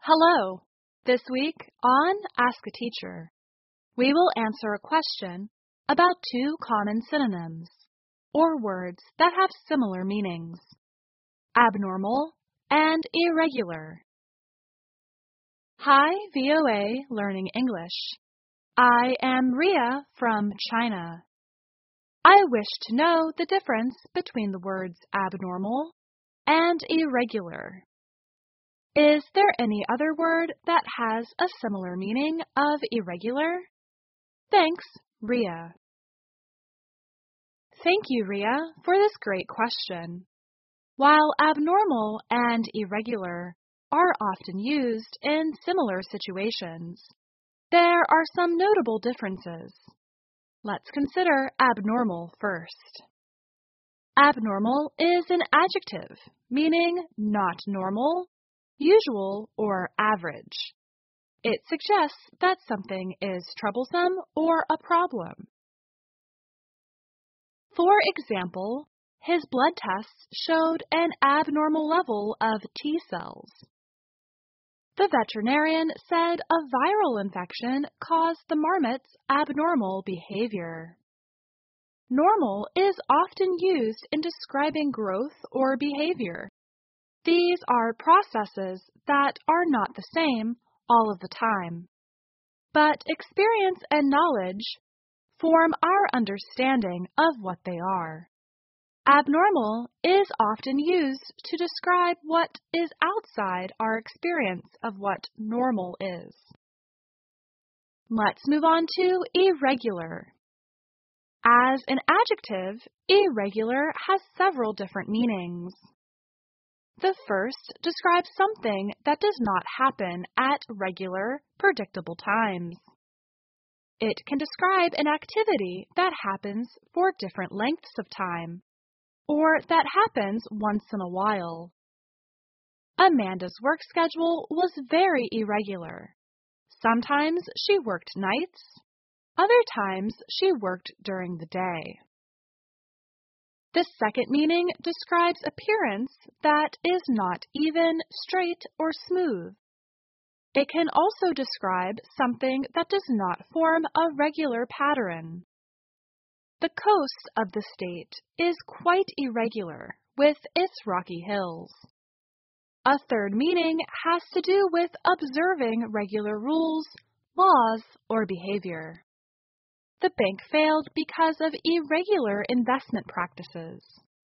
Hello! This week on Ask a Teacher, we will answer a question about two common synonyms, or words that have similar meanings: abnormal and irregular. Hi, VOA Learning English. I am Ria from China. I wish to know the difference between the words abnormal and irregular. Is there any other word that has a similar meaning of irregular? Thanks, Ria. Thank you, Ria, for this great question. While abnormal and irregular are often used in similar situations, there are some notable differences. Let's consider abnormal first. Abnormal is an adjective meaning not normal, usual, or average. It suggests that something is troublesome or a problem. For example, his blood tests showed an abnormal level of T cells. The veterinarian said a viral infection caused the marmot's abnormal behavior. Normal is often used in describing growth or behavior. These are processes that are not the same all of the time, but experience and knowledge form our understanding of what they are. Abnormal is often used to describe what is outside our experience of what normal is. Let's move on to irregular. As an adjective, irregular has several different meanings. The first describes something that does not happen at regular, predictable times. It can describe an activity that happens for different lengths of time, or that happens once in a while. Amanda's work schedule was very irregular. Sometimes she worked nights, other times she worked during the day. The second meaning describes appearance that is not even, straight, or smooth. It can also describe something that does not form a regular pattern. The coast of the state is quite irregular with its rocky hills. A third meaning has to do with observing regular rules, laws, or behavior. The bank failed because of irregular investment practices.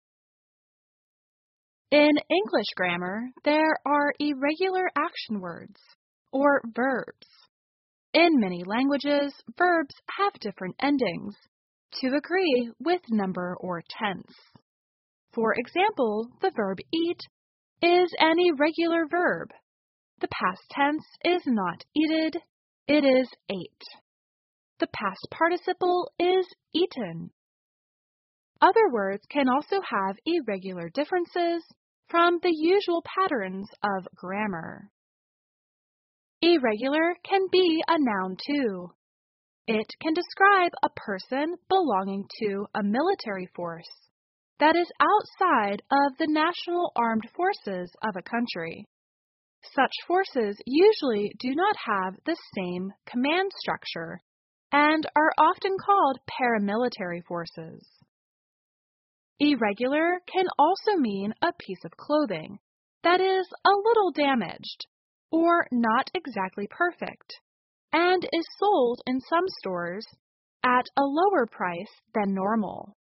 In English grammar, there are irregular action words, or verbs. In many languages, verbs have different endings to agree with number or tense. For example, the verb eat is an irregular verb. The past tense is not eated, it is ate. The past participle is eaten. Other words can also have irregular differences from the usual patterns of grammar. Irregular can be a noun too. It can describe a person belonging to a military force that is outside of the national armed forces of a country. Such forces usually do not have the same command structure and are often called paramilitary forces. Irregular can also mean a piece of clothing that is a little damaged or not exactly perfect and is sold in some stores at a lower price than normal.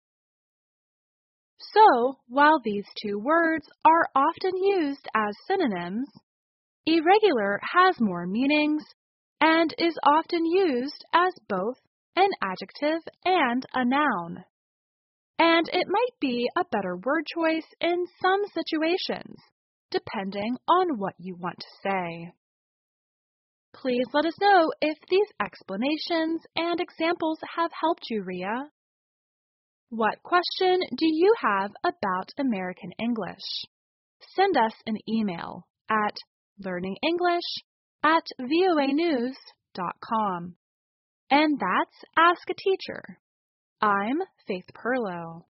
So, while these two words are often used as synonyms, irregular has more meanings and is often used as both an adjective and a noun. And it might be a better word choice in some situations, depending on what you want to say. Please let us know if these explanations and examples have helped you, Ria. What question do you have about American English? Send us an email at learningenglish@voanews.com. And that's Ask a Teacher. I'm Faith Perlow.